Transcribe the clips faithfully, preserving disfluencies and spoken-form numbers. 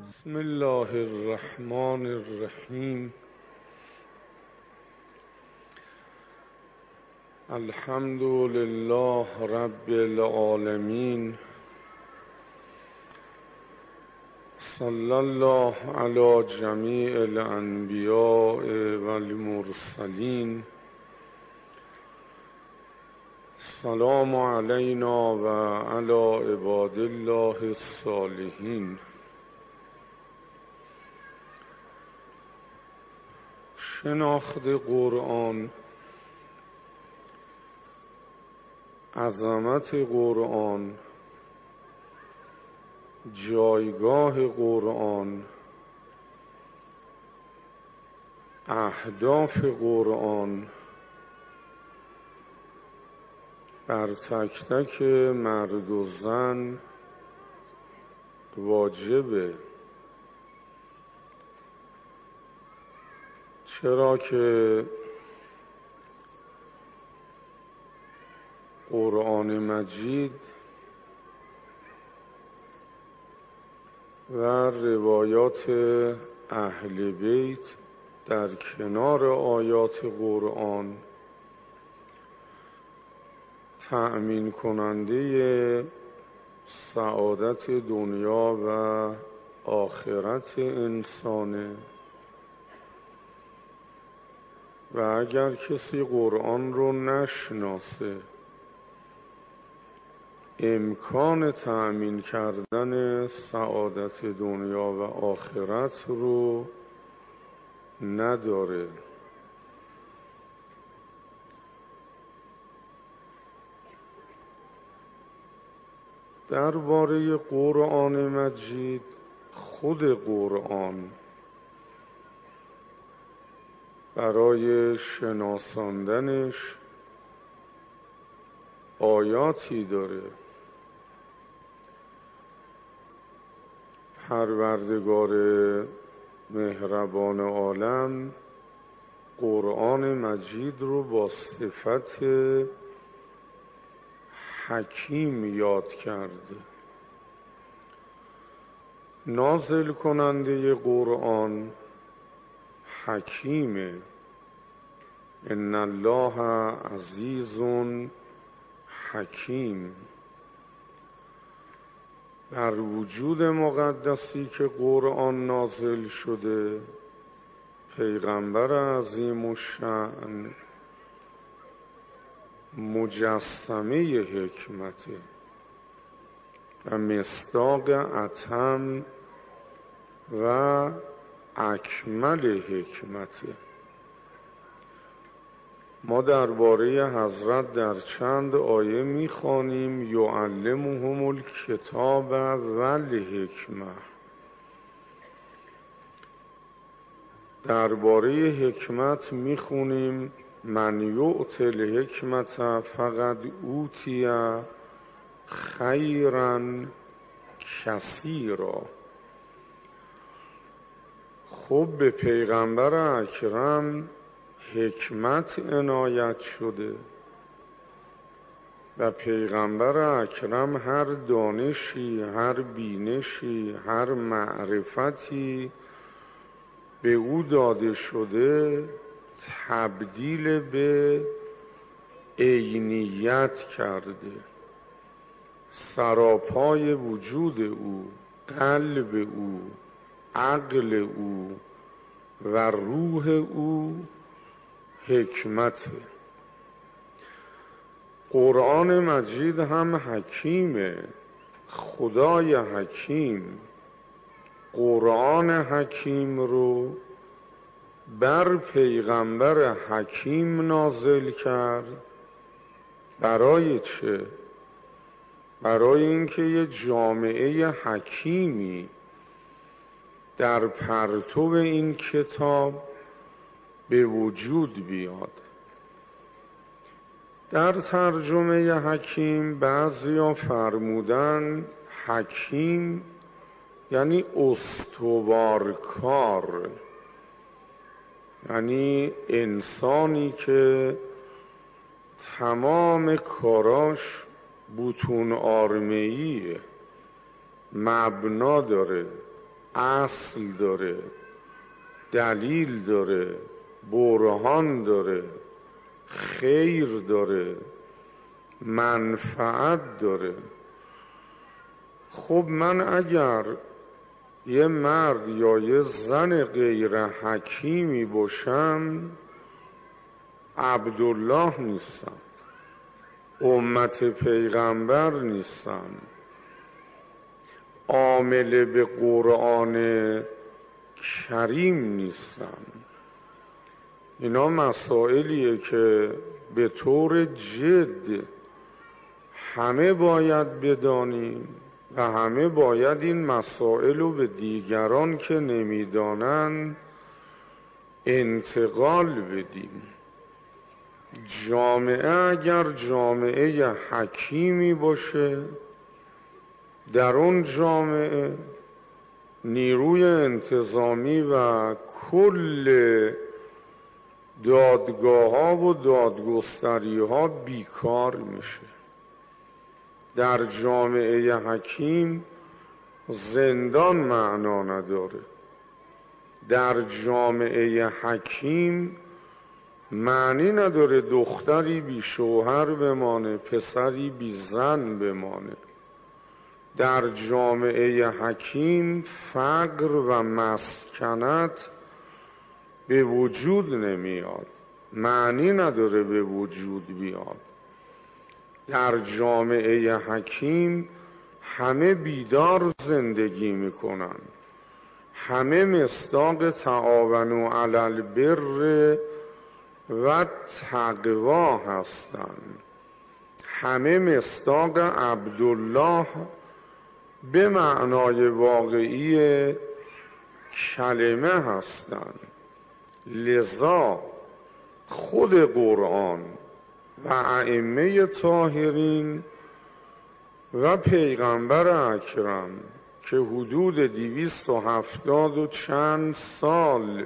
بسم الله الرحمن الرحیم. الحمد لله رب العالمین. صلی الله علی جمیع الانبیاء والمرسلین. السلام علینا و علی عباد الله الصالحین. شناخت قرآن، عظمت قرآن، جایگاه قرآن، اهداف قرآن بر تک تک مرد و زن واجبه، چرا که قرآن مجید و روایات اهل بیت در کنار آیات قرآن تأمین کننده سعادت دنیا و آخرت انسانه و اگر کسی قرآن رو نشناسه امکان تأمین کردن سعادت دنیا و آخرت رو نداره. درباره قرآن مجید، خود قرآن برای شناساندنش آیاتی داره. پروردگار مهربان عالم قرآن مجید رو با صفت حکیم یاد کرده. نازل کننده قرآن حکیمه. ان الله عزیز حکیم. در وجود مقدسی که قرآن نازل شده، پیغمبر عظیم الشأن مجسمه حکمته و مصداق اتم و اکمل حکمته. ما درباره حضرت در چند آیه میخوانیم یعلمهم الکتاب والحکمه. درباره حکمت میخونیم من یؤت الحکمت فقد اوتی خیرا کثیرا. خب به پیغمبر اکرم حکمت عنایت شده و پیغمبر اکرم هر دانشی، هر بینشی، هر معرفتی به او داده شده تبدیل به عینیت کرده. سراپای وجود او، قلب او، عقل او و روح او حکمته. قرآن مجید هم حکیمه. خدای حکیم قرآن حکیم رو بر پیغمبر حکیم نازل کرد. برای چه؟ برای اینکه یه جامعه حکیمی در پرتو این کتاب به وجود بیاد. در ترجمه حکیم بعضیا فرمودن حکیم یعنی استوارکار، یعنی انسانی که تمام کاراش بطون آرمه‌ایه، مبنا داره، اصل داره، دلیل داره، برهان داره، خیر داره، منفعت داره. خب من اگر یه مرد یا یه زن غیر حکیمی باشم عبدالله نیستم، امت پیغمبر نیستم، عامل به قرآن کریم نیستم. اینا مسائلیه که به طور جد همه باید بدانیم و همه باید این مسائل رو به دیگران که نمیدانند انتقال بدیم. جامعه اگر جامعه حکیمی باشه، در اون جامعه نیروی انتظامی و کل دادگاه ها و دادگستری ها بیکار میشه. در جامعه حکیم زندان معنا نداره. در جامعه حکیم معنی نداره دختری بی شوهر بمانه، پسری بی زن بمانه. در جامعه حکیم فقر و مسکنت به وجود نمیاد، معنی نداره به وجود بیاد. در جامعه حکیم همه بیدار زندگی میکنن، همه مصداق تعاونوا علی البر و تقوا هستند، همه مصداق عبدالله به معنای واقعی کلمه هستند. لذا خود قرآن و ائمه طاهرین و پیغمبر اکرم که حدود دویست و هفتاد و چند سال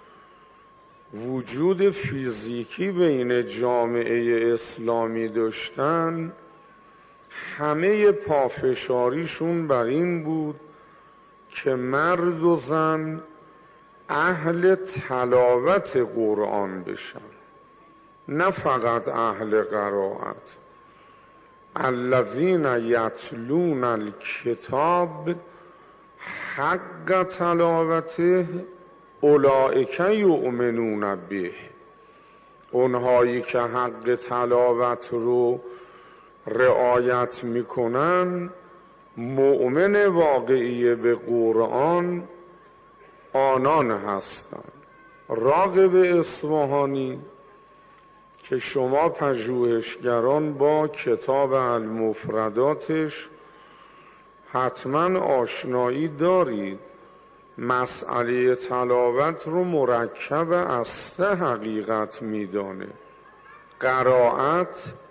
وجود فیزیکی بین جامعه اسلامی داشتن، همه پافشاریشون بر این بود که مرد و زن اهل تلاوت قرآن بشن، نه فقط اهل قرائت. الذین یتلون الکتاب حق تلاوته اولئک یؤمنون به. اونهایی که حق تلاوت رو رعایت میکنن مؤمن واقعی به قرآن آنان هستند. راغب اصفهانی که شما پژوهشگران با کتاب المفرداتش حتما آشنایی دارید، مسئله تلاوت رو مرکب از سه حقیقت میدانه: قرائت،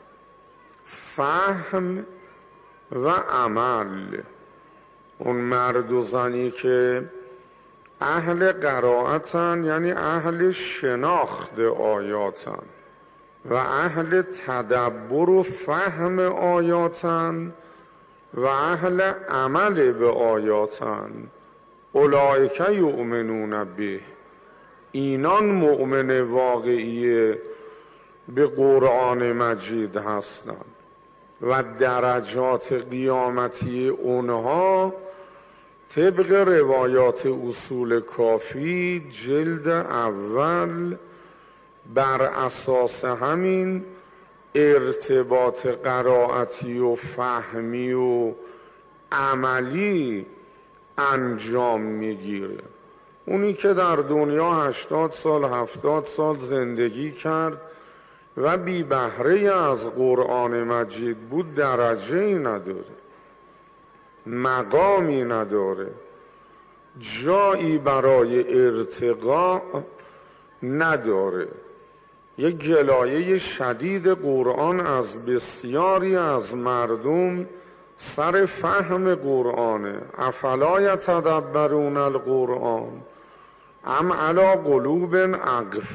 فهم و عمل. اون مرد و زنی که اهل قرائتن یعنی اهل شناخت آیاتن و اهل تدبر و فهم آیاتن و اهل عمل به آیاتن، اولئک یؤمنون به. اینان مؤمن واقعی به قرآن مجید هستند و درجات قیامتی اونها طبق روایات اصول کافی جلد اول بر اساس همین ارتباط قرائتی و فهمی و عملی انجام میگیره. اونی که در دنیا هشتاد سال هفتاد سال زندگی کرد و بی بهره از قرآن مجید بود درجه‌ای نداره، مقامی نداره، جایی برای ارتقاء نداره. یک گلایه شدید قرآن از بسیاری از مردم سر فهم قرآنه. افلا یتدبرون القرآن ام علی قلوب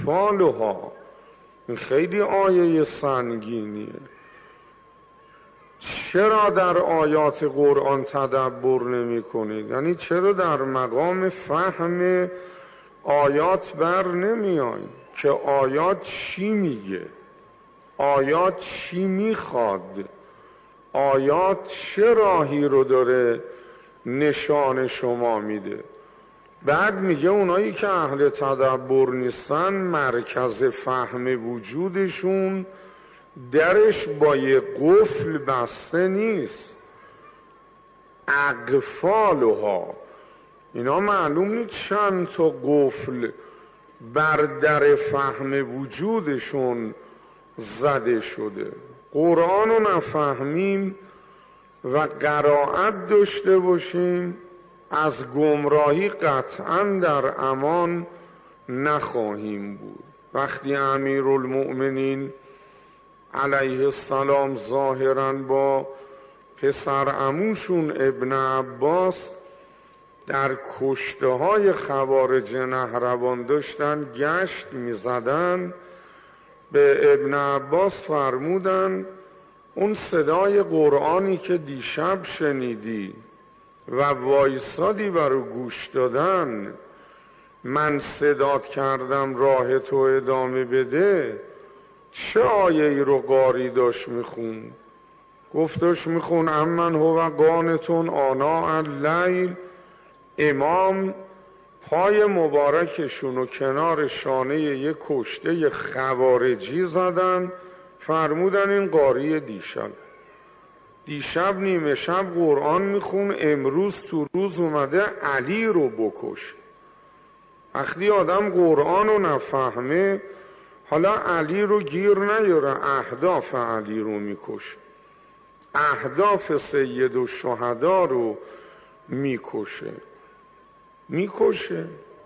اقفالها. این خیلی آیه سنگینیه. چرا در آیات قرآن تدبر نمی کنید؟ یعنی چرا در مقام فهم آیات بر نمی آیید که آیات چی میگه؟ آیات چی میخواد؟ آیات چه راهی رو داره نشان شما میده؟ بعد میگه اونایی که اهل تدبر نیستن مرکز فهم وجودشون درش با یه قفل بسته نیست. اقفالها، اینا معلوم نیست چند تا قفل بر در فهم وجودشون زده شده. قرآن رو نفهمیم و قرائت داشته باشیم از گمراهی قطعا در امان نخواهیم بود. وقتی امیرالمؤمنین علیه السلام ظاهراً با پسر عموشون ابن عباس در کشته های خوارج نهروان داشتن گشت می زدن، به ابن عباس فرمودن اون صدای قرآنی که دیشب شنیدی و وایسادی برو گوش دادن، من صدات کردم راه تو ادامه بده، چه آیه ای رو قاری داشت میخون؟ گفتش میخون امن هو قانتون آناء اللیل. امام پای مبارکشون و کنار شانه یک کشته خوارجی زدن، فرمودن این قاری دیشب دیشب نیمه شب قرآن میخون، امروز تو روز اومده علی رو بکش. وقتی آدم قرآن رو نفهمه حالا علی رو گیر نیاره، اهداف علی رو میکشه، اهداف سید الشهدا رو میکشه میکشه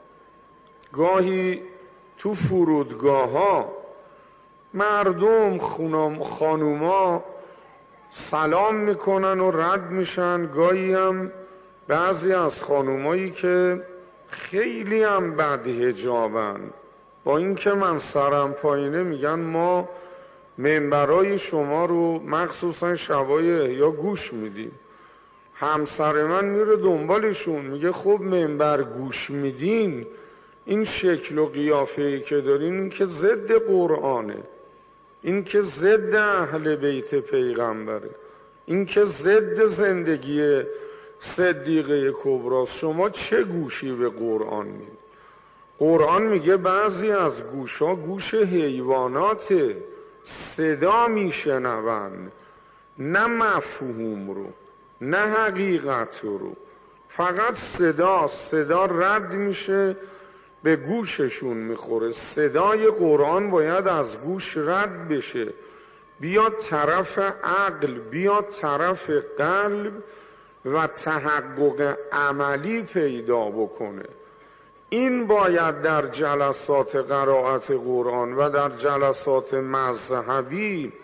گاهی تو فرودگاه ها مردم خانوما سلام میکنن و رد میشن، گاهی هم بعضی از خانومایی که خیلی هم بد حجابن، با اینکه من سرم پایینه میگن ما منبرای شما رو مخصوصا شبای احیا گوش میدیم. همسر من میره دنبالشون میگه خب منبر گوش میدین، این شکل و قیافه‌ای که دارین این که ضد قرآنه، این که ضد اهل بیت پیغمبره، این که ضد زندگی صدیقه کبری. شما چه گوشی به قرآن میدید؟ قرآن میگه بعضی از گوشا گوش حیواناته، صدا میشنون، نه مفهوم رو نه حقیقت رو، فقط صدا صدا رد میشه به گوششون میخوره. صدای قرآن باید از گوش رد بشه بیاد طرف عقل، بیاد طرف قلب و تحقق عملی پیدا بکنه. این باید در جلسات قرائت قرآن و در جلسات مذهبی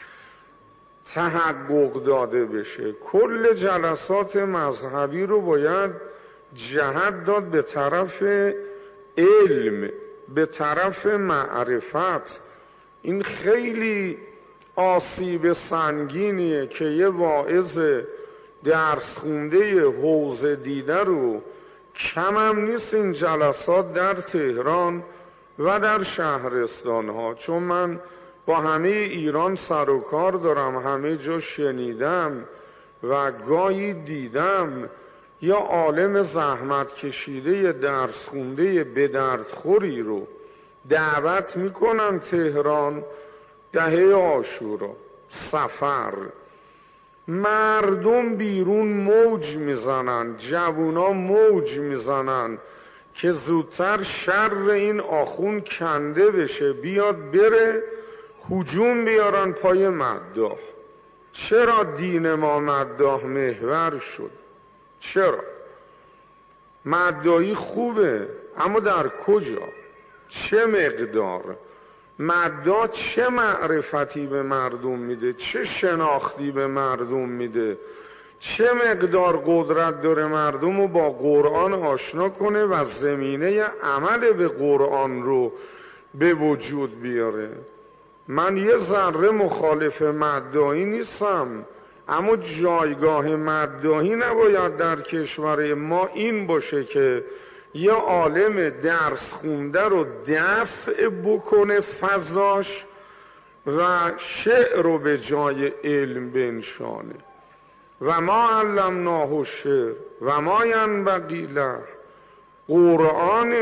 تحقق داده بشه. کل جلسات مذهبی رو باید جهت داد به طرف علم، به طرف معرفت. این خیلی آسیب سنگینیه که یه واعظ درس خونده حوزه دیده رو، کم هم نیست این جلسات در تهران و در شهرستان ها، چون من با همه ایران سر و کار دارم، همه جا شنیدم و گاهی دیدم یا عالم زحمت کشیده درس خونده به دردخوری رو دعوت میکنن تهران دهه عاشورا سفر، مردم بیرون موج میزنن، جوونا موج میزنن که زودتر شر این آخون کنده بشه، بیاد بره، هجوم بیارن پای مداح. چرا دین ما مداح محور شد؟ چرا؟ مداحی خوبه، اما در کجا؟ چه مقدار؟ مداح چه معرفتی به مردم میده؟ چه شناختی به مردم میده؟ چه مقدار قدرت داره مردم رو با قرآن آشنا کنه و زمینه عمل به قرآن رو به وجود بیاره؟ من یه ذره مخالف مداحی نیستم، اما جایگاه مداحی نباید در کشور ما این باشه که یه عالم درس خونده رو دفع بکنه فضاش و شعر رو به جای علم بنشانه. و ما علمناه الشعر و ما ینبغی له. قرآن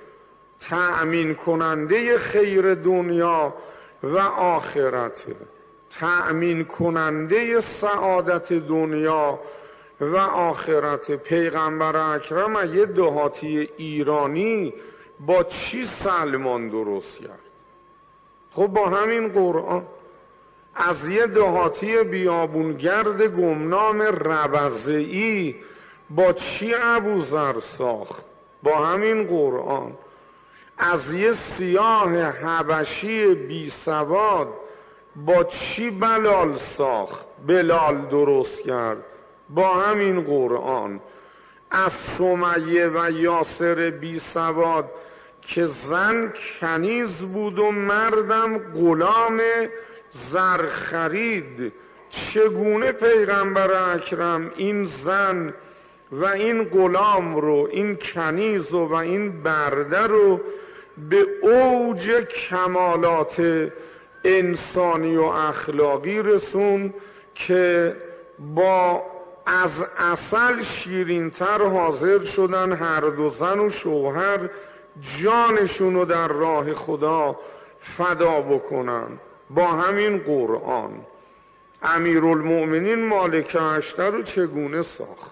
تأمین کننده خیر دنیا و آخرته، تأمین کننده سعادت دنیا و آخرت. پیغمبر اکرم یه دهاتی ایرانی با چی سلمان درست کرد؟ خب با همین قرآن. از یه دهاتی بیابونگرد گمنام ربضه‌ای با چی ابوذر ساخت؟ با همین قرآن. از یه سیاه حبشی بی سواد با چی بلال ساخت؟ بلال درست کرد؟ با همین قرآن. از سمیه و یاسر بی سواد که زن کنیز بود و مردم غلام زر خرید، چگونه پیغمبر اکرم این زن و این غلام رو، این کنیز و, و این برده رو به اوج کمالات انسانی و اخلاقی رسون که با از عسل شیرین‌تر حاضر شدن هر دو زن و شوهر جانشون رو در راه خدا فدا بکنن با همین قرآن. امیرالمؤمنین مالک اشتر رو چگونه ساخت؟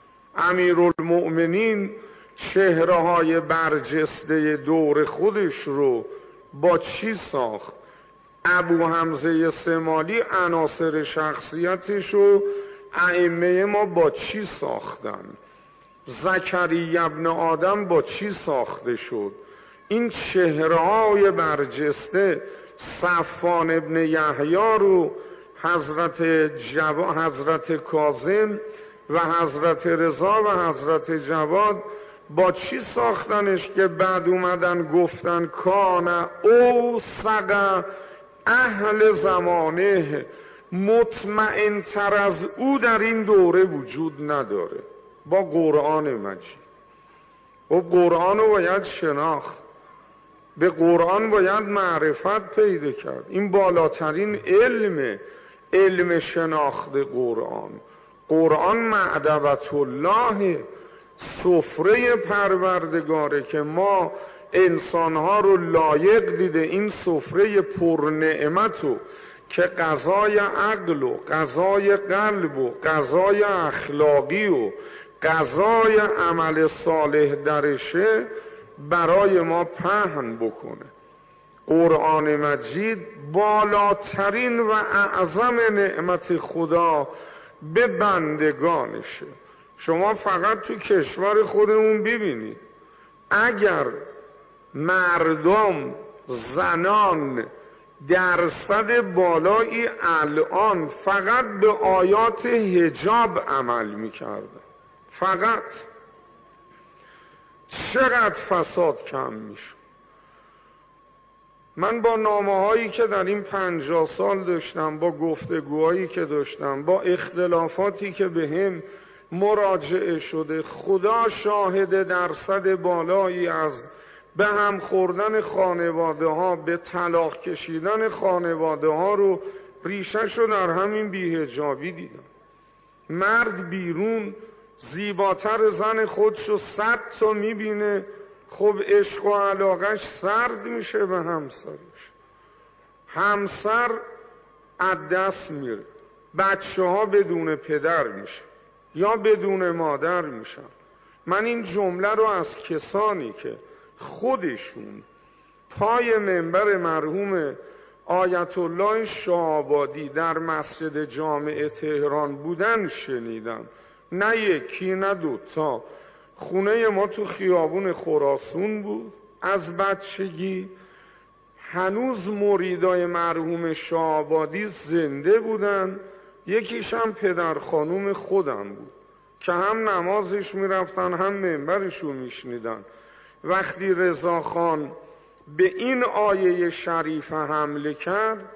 امیرالمؤمنین چهره های برجسته دور خودش رو با چی ساخت؟ ابو حمزه سمالی عناصر شخصیتش رو ائمه ما با چی ساختن؟ زکریا ابن آدم با چی ساخته شد؟ این چهره های برجسته صفوان ابن یحیی رو حضرت جوا، حضرت کاظم و حضرت رضا و حضرت جواد با چی ساختنش که بعد اومدن گفتن کان او سقا اهل زمانه، مطمئن تر از او در این دوره وجود نداره. با قرآن مجید. و قرآن رو باید شناخت، به قرآن باید معرفت پیدا کرد. این بالاترین علم، علم شناخت قرآن. قرآن معدبت الله، سفره پروردگاره که ما انسانها رو لایق دیده این سفره پرنعمتو که غذای عقل و غذای قلب و غذای اخلاقی و غذای عمل صالح درشه برای ما پهن بکنه. قرآن مجید بالاترین و اعظم نعمت خدا به بندگانشه. شما فقط تو کشور خودمون ببینید، اگر مردم، زنان درصد بالایی الان فقط به آیات حجاب عمل میکردن، فقط چقدر فساد کم میشه. من با نامه هایی که در این پنجاه سال داشتم، با گفتگوهایی که داشتم، با اختلافاتی که به هم مراجعه شده، خدا شاهد درصد بالایی از به هم خوردن خانواده ها، به طلاق کشیدن خانواده ها رو ریشش رو در همین بی‌حجابی دیدم. مرد بیرون زیباتر زن خودشو صد تا میبینه، خب عشق و علاقش سرد میشه به همسرش، همسر از دست میره، بچه ها بدون پدر میشه یا بدون مادر میشن. من این جمله رو از کسانی که خودشون پای منبر مرحوم آیت الله شاه‌آبادی در مسجد جامع تهران بودن شنیدم. نه یکی نه دوتا. خونه ما تو خیابون خراسون بود. از بچگی هنوز مریدای مرحوم شاه‌آبادی زنده بودن. یکیش هم پدر خانوم خودم بود که هم نمازش میرفتن هم منبرشو میشنیدن. وقتی رضاخان به این آیه شریف حمله کرد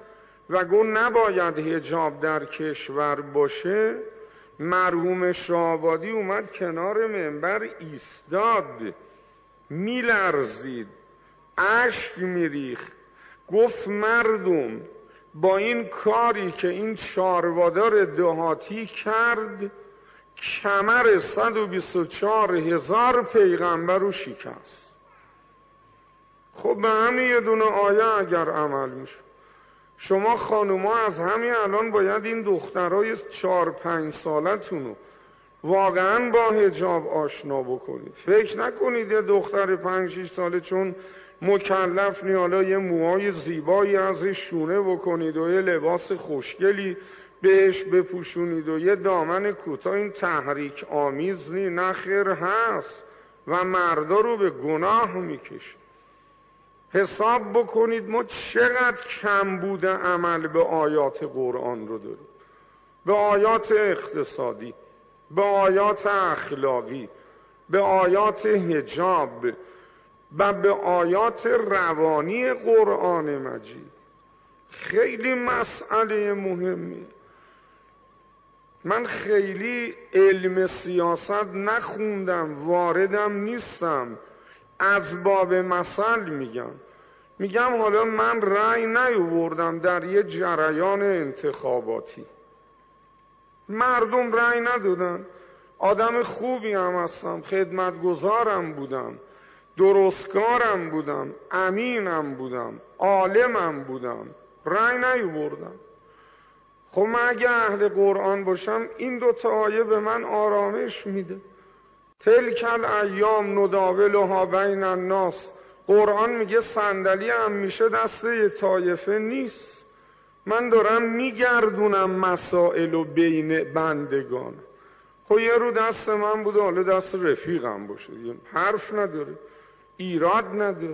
و گو نباید حجاب در کشور باشه، مرحوم شاه‌آبادی اومد کنار منبر ایستاد، میلرزید، اشک میریخت، گفت مردم با این کاری که این چاروادار دهاتی کرد کمر صد و بیست و چهار هزار پیغمبر رو شکست. خب به همین یه دونه آیه اگر عمل میشه، شما خانوما از همین الان باید این دخترای چهار پنج سالتون رو واقعا با حجاب آشنا بکنید. فکر نکنید یه دختر پنج شیش ساله چون مکلف نی حالا یه موهای زیبایی ازش شونه بکنید و یه لباس خوشگلی بهش بپوشونید و یه دامن کوتاه، این تحریک آمیز نی، نه خیر هست و مردا رو به گناه میکشه. حساب بکنید ما چقدر کم بوده عمل به آیات قرآن رو داریم، به آیات اقتصادی، به آیات اخلاقی، به آیات حجاب و به آیات روانی قرآن مجید. خیلی مسئله مهمی. من خیلی علم سیاست نخوندم، واردم نیستم، از باب مثل میگم میگم حالا من رأی نیاوردم در یه جریان انتخاباتی، مردم رأی ندادن، آدم خوبی هم هستم، خدمتگزارم بودم، درستکارم بودم، امینم بودم، عالمم بودم، رأی نیاوردم. خب من اگه اهل قرآن باشم این دوتا آیه به من آرامش میده. تلک الایام نداولها بین الناس، قرآن میگه صندلی هم میشه دست یه طایفه نیست، من دارم میگردونم مسائل و بین بندگان. خب یه رو دست من بوده، حالا دست رفیقم باشه، حرف نداره، ایراد نداره.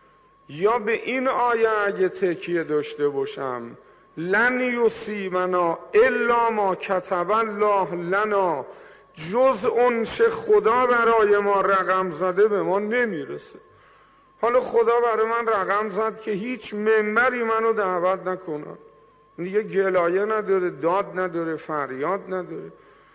یا به این آیه اگه تکیه داشته باشم لن یصیبنا الا ما کتب الله لنا، جز اون چه خدا برای ما رقم زده به ما نمیرسه. حالا خدا برای من رقم زد که هیچ منبری منو دعوت نکنن، دیگه گلایه نداره، داد نداره، فریاد نداره،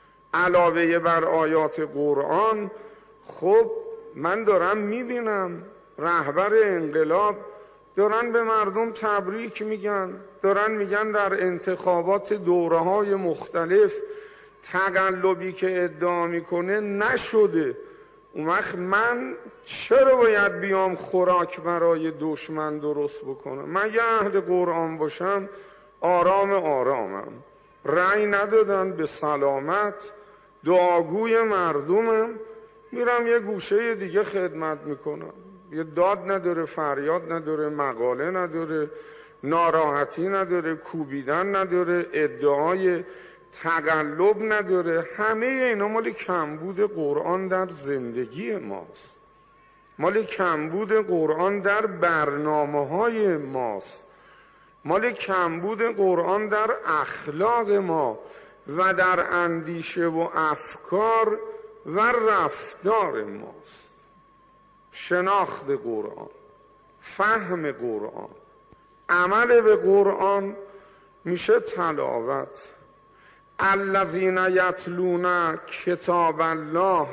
علاوه بر آیات قرآن. خب من دارم میبینم رهبر انقلاب دارن به مردم تبریک میگن، دارن میگن در انتخابات دوره های مختلف تقلبی که ادعا میکنه نشده. اون وقت من چرا باید بیام خوراک برای دشمن درست بکنم؟ من یه اهل قرآن باشم آرام آرامم، رأی ندادن به سلامت، دعاگوی مردمم، میرم یه گوشه دیگه خدمت میکنم، یه داد نداره، فریاد نداره، مقاله نداره، ناراحتی نداره، کوبیدن نداره، ادعای تقلب نداره. همه اینا مال کمبود قرآن در زندگی ماست، مال کمبود قرآن در برنامه های ماست، مال کمبود قرآن در اخلاق ما و در اندیشه و افکار و رفتار ماست. شناخت قرآن، فهم قرآن، عمل به قرآن میشه تلاوت. الذین یتلون کتاب الله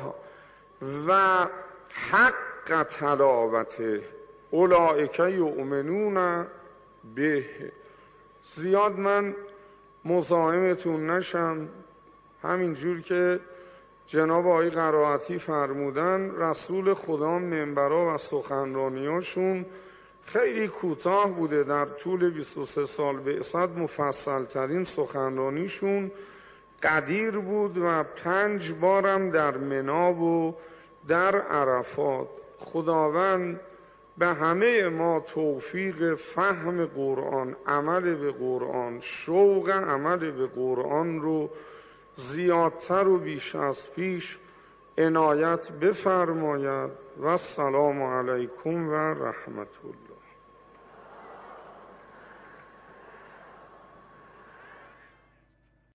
و حق تلاوته اولئک یؤمنون به. زیاد من مزاحمتون نشم، همینجور که جناب آقای قرائتی فرمودن رسول خدا منبرها و سخنرانیاشون خیلی کوتاه بوده، در طول بیست و سه سال بعثت مفصل ترین سخنرانیشون قدیر بود و پنج بارم در منی و در عرفات. خداوند به همه ما توفیق فهم قرآن، عمل به قرآن، شوق عمل به قرآن رو زیادتر و بیش از پیش عنایت بفرماید. و السلام علیکم و رحمت الله.